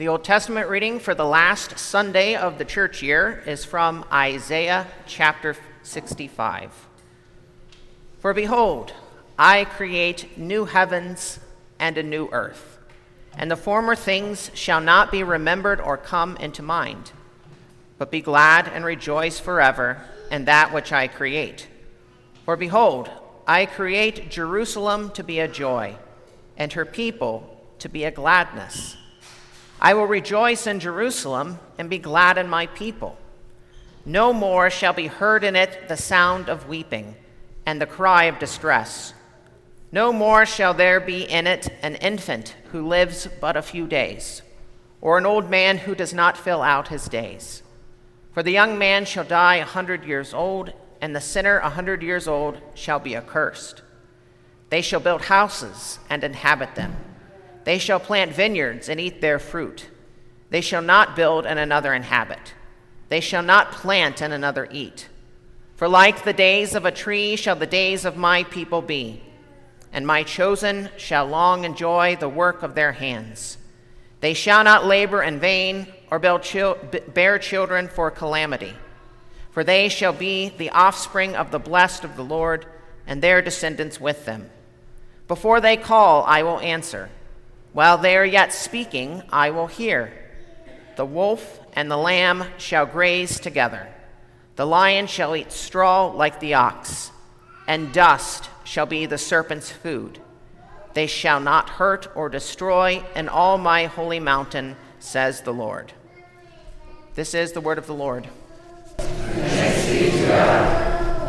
The Old Testament reading for the last Sunday of the church year is from Isaiah chapter 65. For behold, I create new heavens and a new earth, and the former things shall not be remembered or come into mind. But be glad and rejoice forever in that which I create. For behold, I create Jerusalem to be a joy, and her people to be a gladness. I will rejoice in Jerusalem and be glad in my people. No more shall be heard in it the sound of weeping and the cry of distress. No more shall there be in it an infant who lives but a few days, or an old man who does not fill out his days. For the young man shall die 100 years old, and the sinner 100 years old shall be accursed. They shall build houses and inhabit them. They shall plant vineyards and eat their fruit. They shall not build and another inhabit. They shall not plant and another eat. For like the days of a tree shall the days of my people be, and my chosen shall long enjoy the work of their hands. They shall not labor in vain or bear children for calamity. For they shall be the offspring of the blessed of the Lord, and their descendants with them. Before they call, I will answer. While they are yet speaking, I will hear. The wolf and the lamb shall graze together. The lion shall eat straw like the ox, and dust shall be the serpent's food. They shall not hurt or destroy in all my holy mountain, says the Lord. This is the word of the Lord. Thanks be to God.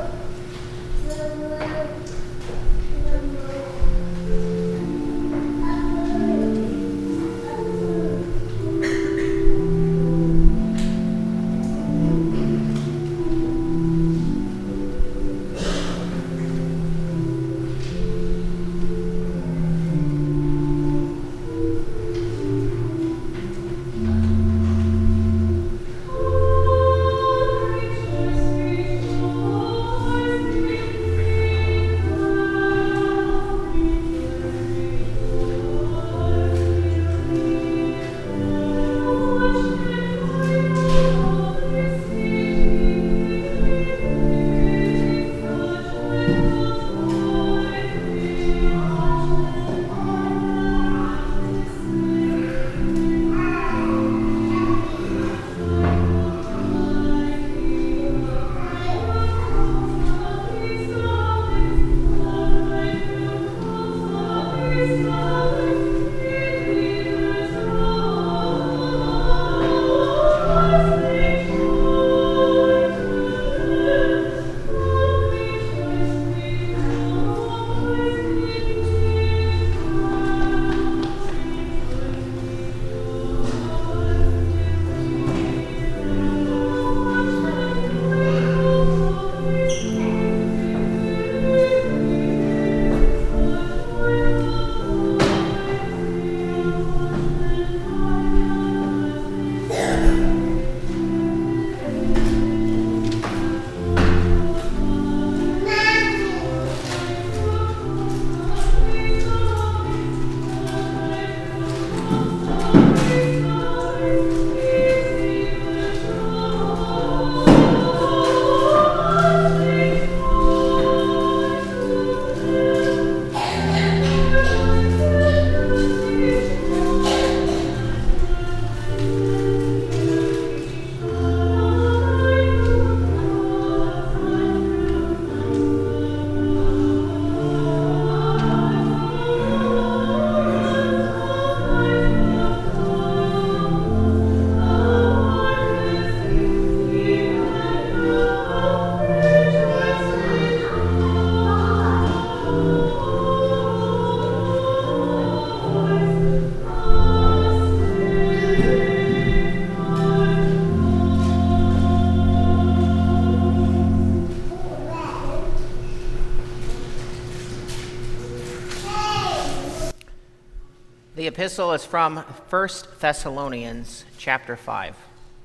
The epistle is from 1 Thessalonians chapter 5.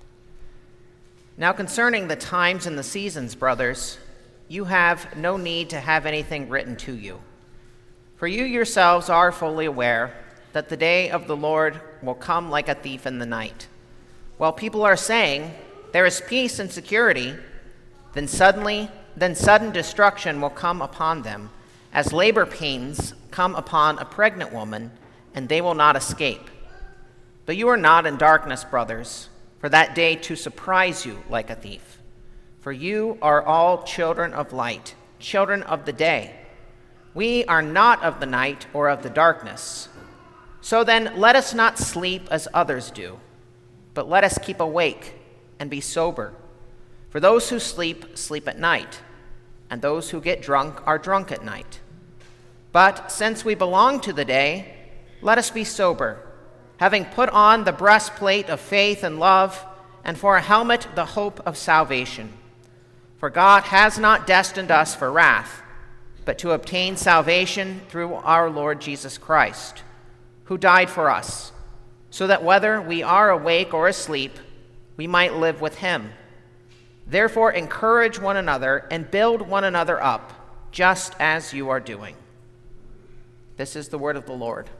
Now concerning the times and the seasons, brothers, you have no need to have anything written to you. For you yourselves are fully aware that the day of the Lord will come like a thief in the night. While people are saying, 'There is peace and security,' then sudden destruction will come upon them, as labor pains come upon a pregnant woman, and they will not escape. But you are not in darkness, brothers, for that day to surprise you like a thief. For you are all children of light, children of the day. We are not of the night or of the darkness. So then, let us not sleep as others do, but let us keep awake and be sober. For those who sleep, sleep at night, and those who get drunk are drunk at night. But since we belong to the day, let us be sober, having put on the breastplate of faith and love, and for a helmet the hope of salvation. For God has not destined us for wrath, but to obtain salvation through our Lord Jesus Christ, who died for us, so that whether we are awake or asleep, we might live with him. Therefore encourage one another and build one another up, just as you are doing." This is the word of the Lord.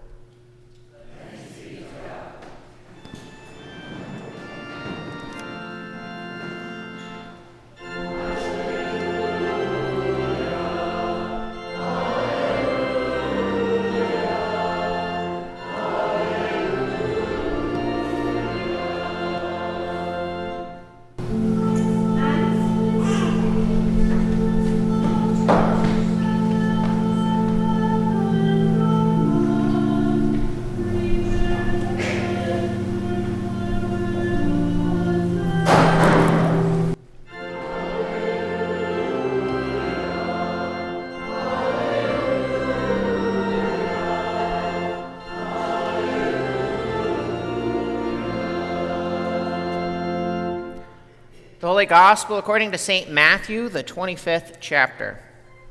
The Holy Gospel according to St. Matthew, the 25th chapter.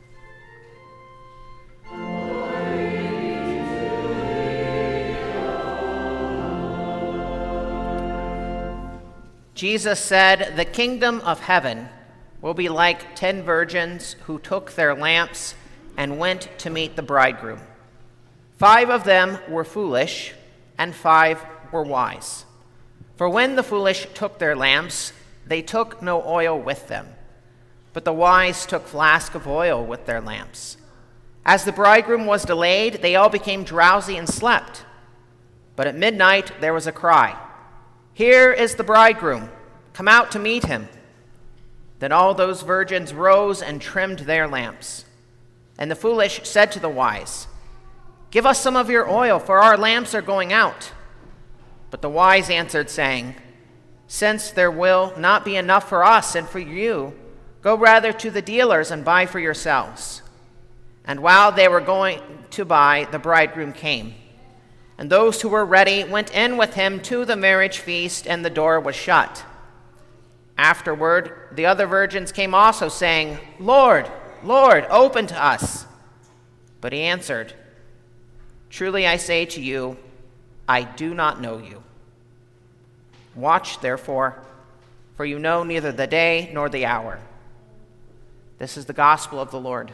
Jesus said, "The kingdom of heaven will be like 10 virgins who took their lamps and went to meet the bridegroom. 5 of them were foolish, and 5 were wise. For when the foolish took their lamps, they took no oil with them, but the wise took flasks of oil with their lamps. As the bridegroom was delayed, they all became drowsy and slept. But at midnight there was a cry, 'Here is the bridegroom, come out to meet him.' Then all those virgins rose and trimmed their lamps. And the foolish said to the wise, 'Give us some of your oil, for our lamps are going out.' But the wise answered, saying, 'Since there will not be enough for us and for you, go rather to the dealers and buy for yourselves.' And while they were going to buy, the bridegroom came. And those who were ready went in with him to the marriage feast, and the door was shut. Afterward, the other virgins came also, saying, 'Lord, Lord, open to us.' But he answered, 'Truly I say to you, I do not know you. Watch, therefore, for you know neither the day nor the hour.'" This is the gospel of the Lord.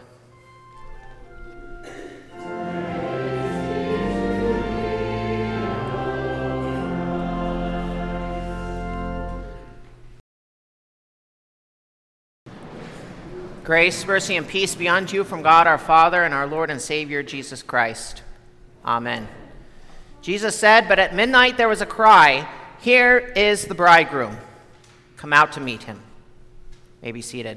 Grace, mercy, and peace be unto you from God our Father and our Lord and Savior Jesus Christ. Amen. Jesus said, "But at midnight there was a cry, 'Here is the bridegroom. Come out to meet him.'" May be seated.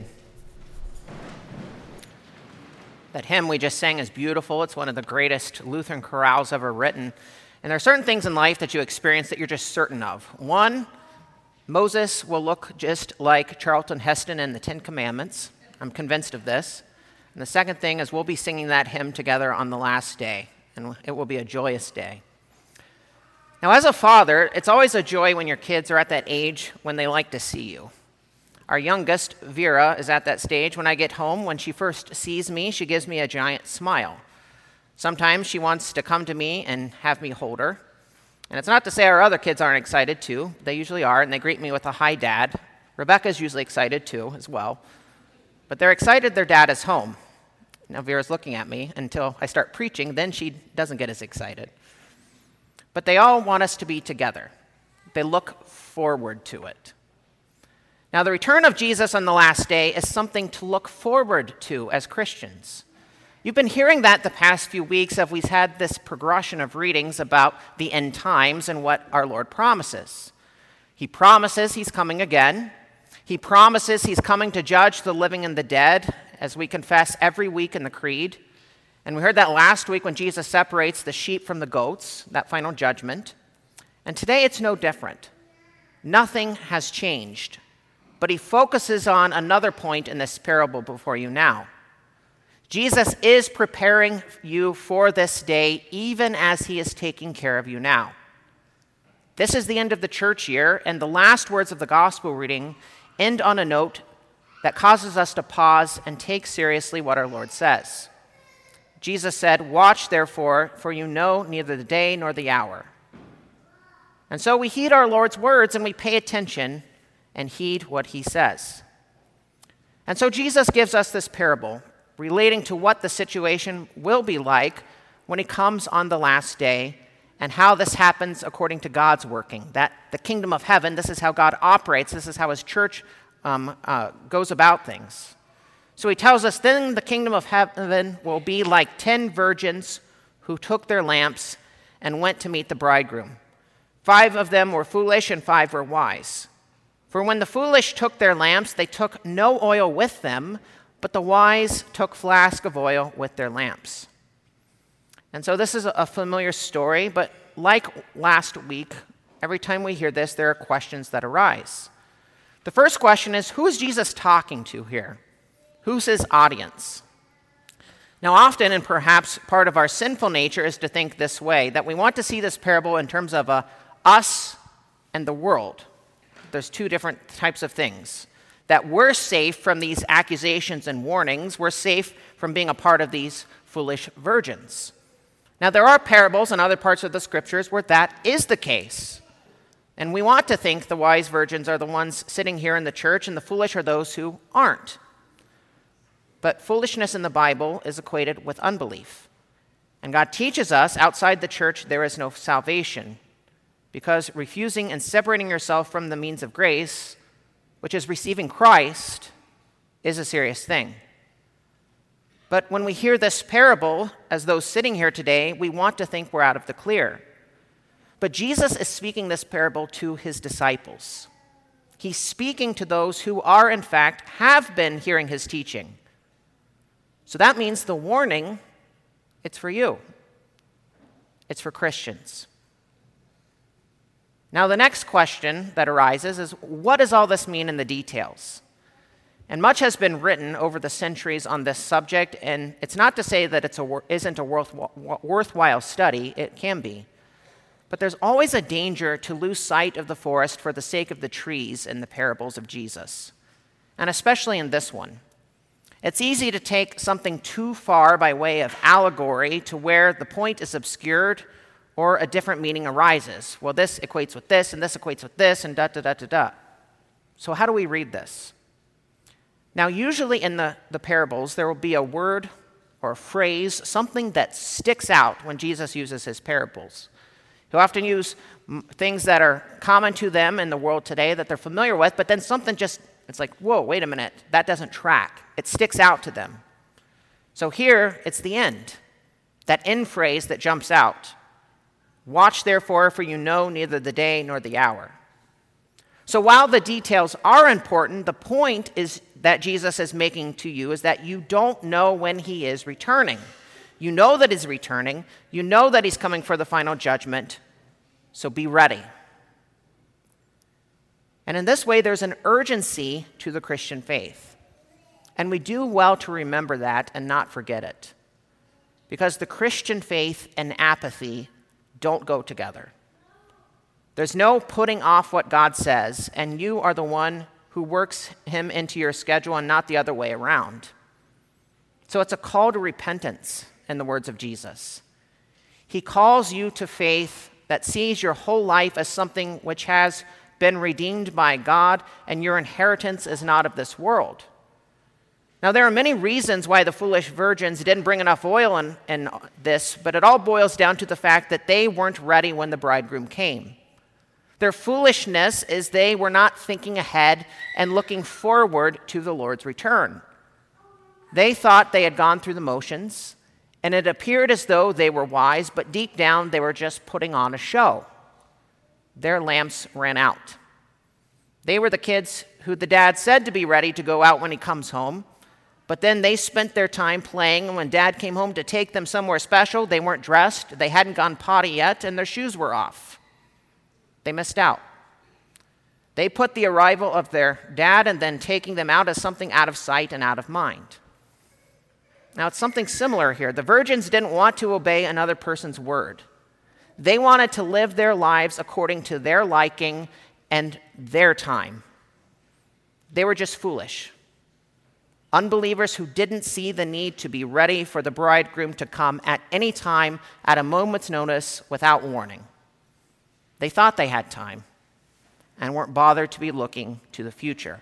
That hymn we just sang is beautiful. It's one of the greatest Lutheran chorales ever written. And there are certain things in life that you experience that you're just certain of. One, Moses will look just like Charlton Heston in the 10 Commandments. I'm convinced of this. And the second thing is we'll be singing that hymn together on the last day, and it will be a joyous day. Now, as a father, it's always a joy when your kids are at that age when they like to see you. Our youngest, Vera, is at that stage. When I get home, when she first sees me, she gives me a giant smile. Sometimes she wants to come to me and have me hold her. And it's not to say our other kids aren't excited too. They usually are, and they greet me with a "Hi, Dad." Rebecca's usually excited too, as well. But they're excited their dad is home. Now Vera's looking at me until I start preaching, then she doesn't get as excited. but they all want us to be together. They look forward to it. Now, the return of Jesus on the last day is something to look forward to as Christians. You've been hearing that the past few weeks as we've had this progression of readings about the end times and what our Lord promises. He promises he's coming again. He promises he's coming to judge the living and the dead, as we confess every week in the Creed. And we heard that last week when Jesus separates the sheep from the goats, that final judgment. And today it's no different. Nothing has changed. But he focuses on another point in this parable before you now. Jesus is preparing you for this day even as he is taking care of you now. This is the end of the church year, and the last words of the gospel reading end on a note that causes us to pause and take seriously what our Lord says. Jesus said, "Watch therefore, for you know neither the day nor the hour." And so we heed our Lord's words and we pay attention and heed what he says. And so Jesus gives us this parable relating to what the situation will be like when he comes on the last day and how this happens according to God's working. That the kingdom of heaven, this is how God operates, this is how his church goes about things. So he tells us, then the kingdom of heaven will be like 10 virgins who took their lamps and went to meet the bridegroom. 5 of them were foolish and 5 were wise. For when the foolish took their lamps, they took no oil with them, but the wise took flask of oil with their lamps. And so this is a familiar story, but like last week, every time we hear this, there are questions that arise. The first question is, who is Jesus talking to here? Who's his audience? Now, often, and perhaps part of our sinful nature is to think this way, that we want to see this parable in terms of us and the world. There's 2 different types of things. That we're safe from these accusations and warnings. We're safe from being a part of these foolish virgins. Now, there are parables in other parts of the scriptures where that is the case. And we want to think the wise virgins are the ones sitting here in the church, and the foolish are those who aren't. But foolishness in the Bible is equated with unbelief. And God teaches us outside the church there is no salvation, because refusing and separating yourself from the means of grace, which is receiving Christ, is a serious thing. But when we hear this parable, as those sitting here today, we want to think we're out of the clear. But Jesus is speaking this parable to his disciples. He's speaking to those who are, in fact, have been hearing his teaching. So that means the warning, it's for you. It's for Christians. Now, the next question that arises is, what does all this mean in the details? And much has been written over the centuries on this subject, and it's not to say that it isn't a worthwhile study. It can be. But there's always a danger to lose sight of the forest for the sake of the trees in the parables of Jesus, and especially in this one. It's easy to take something too far by way of allegory to where the point is obscured or a different meaning arises. Well, this equates with this, and this equates with this, and da-da-da-da-da. So how do we read this? Now, usually in the parables, there will be a word or a phrase, something that sticks out when Jesus uses his parables. He'll often use things that are common to them in the world today that they're familiar with, but then something just, it's like, whoa, wait a minute, that doesn't track. It sticks out to them. So here, it's the end, that end phrase that jumps out. Watch therefore, for you know neither the day nor the hour. So while the details are important, the point is that Jesus is making to you is that you don't know when he is returning. You know that he's returning. You know that he's coming for the final judgment. So be ready. And in this way, there's an urgency to the Christian faith. And we do well to remember that and not forget it. Because the Christian faith and apathy don't go together. There's no putting off what God says, and you are the one who works him into your schedule and not the other way around. So it's a call to repentance in the words of Jesus. He calls you to faith that sees your whole life as something which has been redeemed by God, and your inheritance is not of this world. Now, there are many reasons why the foolish virgins didn't bring enough oil in this, but it all boils down to the fact that they weren't ready when the bridegroom came. Their foolishness is they were not thinking ahead and looking forward to the Lord's return. They thought they had gone through the motions, and it appeared as though they were wise, but deep down they were just putting on a show. Their lamps ran out. They were the kids who the dad said to be ready to go out when he comes home, but then they spent their time playing, and when Dad came home to take them somewhere special, they weren't dressed, they hadn't gone potty yet, and their shoes were off. They missed out. They put the arrival of their dad and then taking them out as something out of sight and out of mind. Now, it's something similar here. The virgins didn't want to obey another person's word. They wanted to live their lives according to their liking and their time. They were just foolish. Unbelievers who didn't see the need to be ready for the bridegroom to come at any time, at a moment's notice, without warning. They thought they had time and weren't bothered to be looking to the future.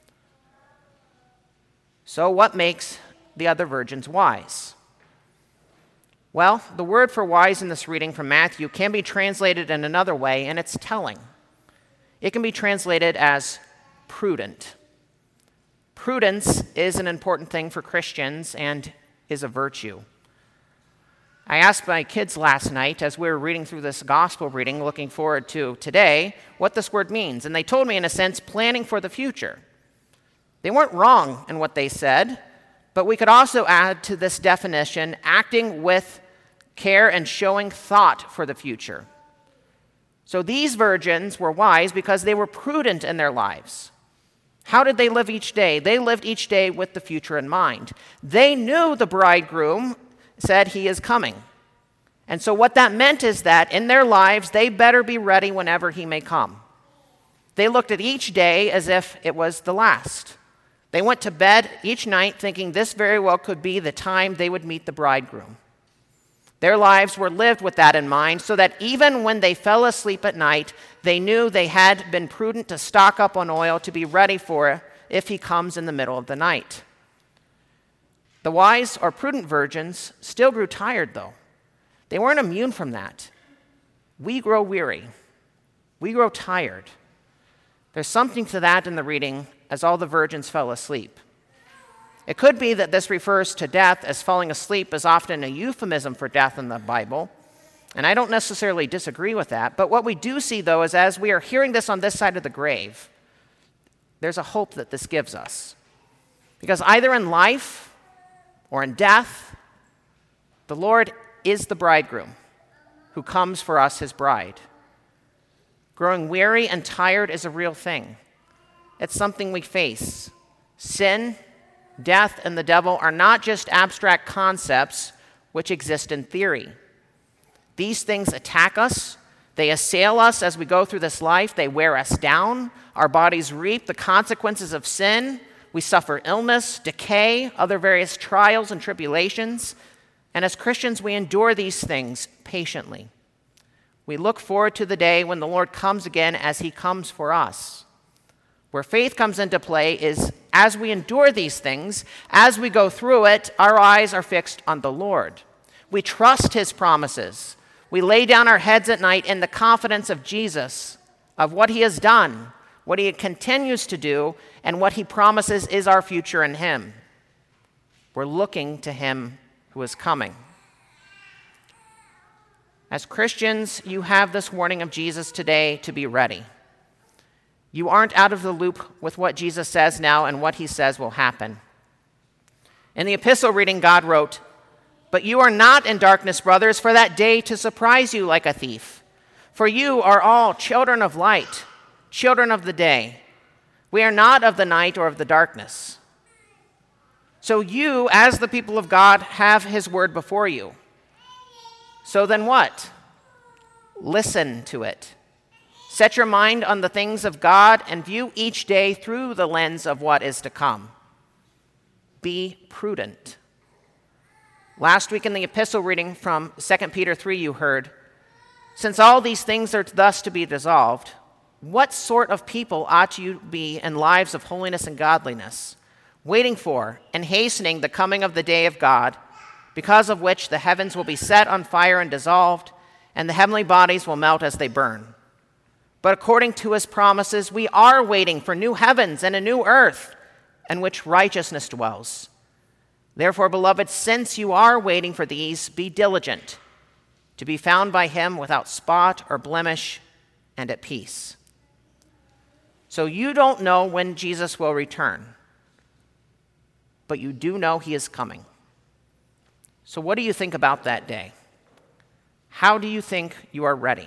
So what makes the other virgins wise? Well, the word for wise in this reading from Matthew can be translated in another way, and it's telling. It can be translated as prudent. Prudence is an important thing for Christians and is a virtue. I asked my kids last night as we were reading through this gospel reading, looking forward to today, what this word means. And they told me, in a sense, planning for the future. They weren't wrong in what they said, but we could also add to this definition, acting with care and showing thought for the future. So these virgins were wise because they were prudent in their lives. How did they live each day? They lived each day with the future in mind. They knew the bridegroom said he is coming. And so what that meant is that in their lives, they better be ready whenever he may come. They looked at each day as if it was the last. They went to bed each night thinking this very well could be the time they would meet the bridegroom. Their lives were lived with that in mind, so that even when they fell asleep at night, they knew they had been prudent to stock up on oil to be ready for it if he comes in the middle of the night. The wise or prudent virgins still grew tired, though. They weren't immune from that. We grow weary. We grow tired. There's something to that in the reading as all the virgins fell asleep. It could be that this refers to death, as falling asleep is often a euphemism for death in the Bible. And I don't necessarily disagree with that. But what we do see, though, is as we are hearing this on this side of the grave, there's a hope that this gives us. Because either in life or in death, the Lord is the bridegroom who comes for us, his bride. Growing weary and tired is a real thing. It's something we face. Sin, death, and the devil are not just abstract concepts which exist in theory. These things attack us. They assail us as we go through this life. They wear us down. Our bodies reap the consequences of sin. We suffer illness, decay, other various trials and tribulations. And as Christians, we endure these things patiently. We look forward to the day when the Lord comes again as he comes for us. Where faith comes into play is as we endure these things, as we go through it, our eyes are fixed on the Lord. We trust his promises. We lay down our heads at night in the confidence of Jesus, of what he has done, what he continues to do, and what he promises is our future in him. We're looking to him who is coming. As Christians, you have this warning of Jesus today to be ready. You aren't out of the loop with what Jesus says now and what he says will happen. In the epistle reading, God wrote, "But you are not in darkness, brothers, for that day to surprise you like a thief. For you are all children of light, children of the day. We are not of the night or of the darkness." So you, as the people of God, have his word before you. So then what? Listen to it. Set your mind on the things of God and view each day through the lens of what is to come. Be prudent. Last week in the epistle reading from 2 Peter 3, you heard, "Since all these things are thus to be dissolved, what sort of people ought you be in lives of holiness and godliness, waiting for and hastening the coming of the day of God, because of which the heavens will be set on fire and dissolved, and the heavenly bodies will melt as they burn. But according to his promises, we are waiting for new heavens and a new earth, in which righteousness dwells. Therefore, beloved, since you are waiting for these, be diligent to be found by him without spot or blemish and at peace. So you don't know when Jesus will return, but you do know he is coming. So what do you think about that day? How do you think you are ready?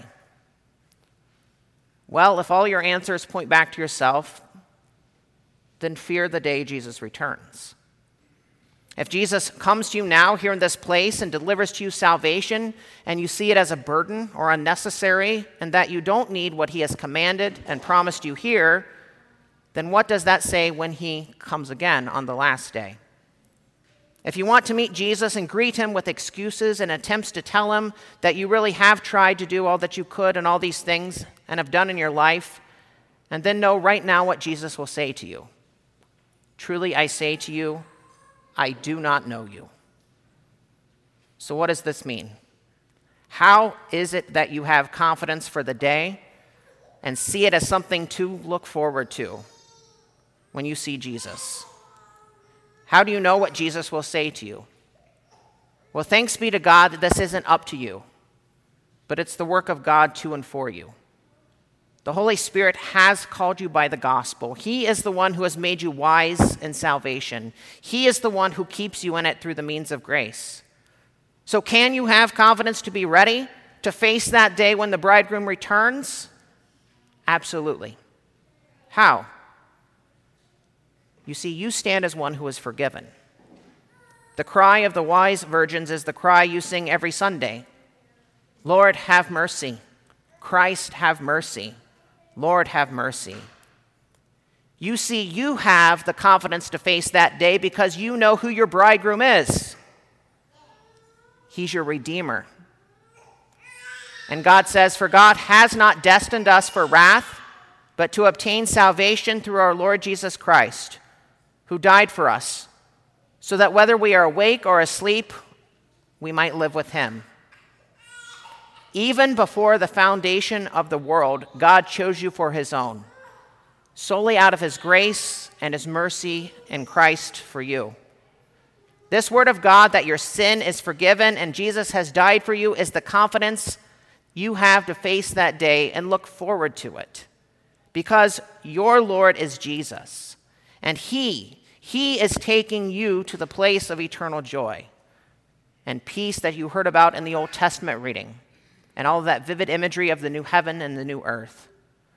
Well, if all your answers point back to yourself, then fear the day Jesus returns. If Jesus comes to you now here in this place and delivers to you salvation, and you see it as a burden or unnecessary, and that you don't need what he has commanded and promised you here, then what does that say when he comes again on the last day? If you want to meet Jesus and greet him with excuses and attempts to tell him that you really have tried to do all that you could and all these things and have done in your life, and then know right now what Jesus will say to you. Truly I say to you, I do not know you. So what does this mean? How is it that you have confidence for the day and see it as something to look forward to when you see Jesus? How do you know what Jesus will say to you? Well, thanks be to God that this isn't up to you, but it's the work of God to and for you. The Holy Spirit has called you by the gospel. He is the one who has made you wise in salvation. He is the one who keeps you in it through the means of grace. So can you have confidence to be ready to face that day when the bridegroom returns? Absolutely. How? You see, you stand as one who is forgiven. The cry of the wise virgins is the cry you sing every Sunday. Lord, have mercy. Christ, have mercy. Lord, have mercy. You see, you have the confidence to face that day because you know who your bridegroom is. He's your Redeemer. And God says, for God has not destined us for wrath, but to obtain salvation through our Lord Jesus Christ, who died for us, so that whether we are awake or asleep, we might live with him. Even before the foundation of the world, God chose you for his own, solely out of his grace and his mercy in Christ for you. This word of God that your sin is forgiven and Jesus has died for you is the confidence you have to face that day and look forward to it. Because your Lord is Jesus, and he is taking you to the place of eternal joy and peace that you heard about in the Old Testament reading, and all of that vivid imagery of the new heaven and the new earth.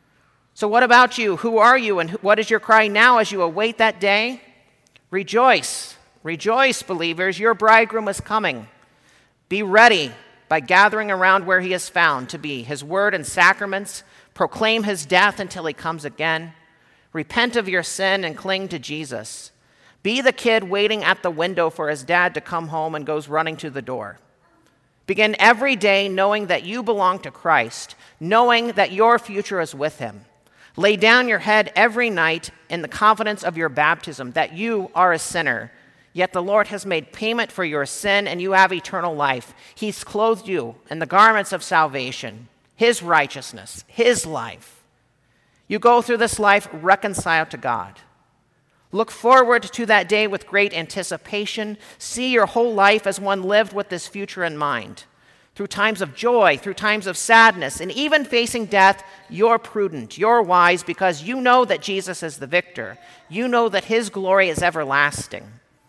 So what about you? Who are you, and what is your cry now as you await that day? Rejoice. Rejoice, believers. Your bridegroom is coming. Be ready by gathering around where he is found to be, his word and sacraments. Proclaim his death until he comes again. Repent of your sin and cling to Jesus. Be the kid waiting at the window for his dad to come home and goes running to the door. Begin every day knowing that you belong to Christ, knowing that your future is with him. Lay down your head every night in the confidence of your baptism that you are a sinner, yet the Lord has made payment for your sin and you have eternal life. He's clothed you in the garments of salvation, his righteousness, his life. You go through this life reconciled to God. Look forward to that day with great anticipation. See your whole life as one lived with this future in mind. Through times of joy, through times of sadness, and even facing death, you're prudent, you're wise, because you know that Jesus is the victor. You know that his glory is everlasting.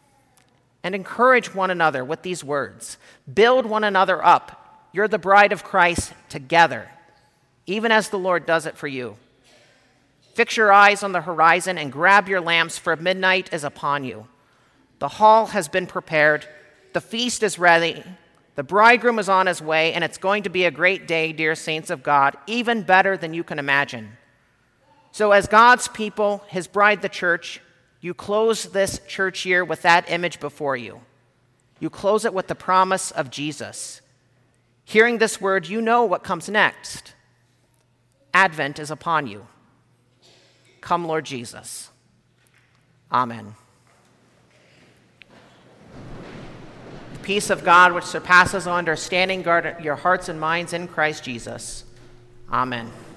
And encourage one another with these words. Build one another up. You're the bride of Christ together, even as the Lord does it for you. Fix your eyes on the horizon and grab your lamps, for midnight is upon you. The hall has been prepared. The feast is ready. The bridegroom is on his way, and it's going to be a great day, dear saints of God, even better than you can imagine. So as God's people, his bride, the church, you close this church year with that image before you. You close it with the promise of Jesus. Hearing this word, you know what comes next. Advent is upon you. Come, Lord Jesus. Amen. peace of God, which surpasses all understanding, guard your hearts and minds in Christ Jesus. Amen.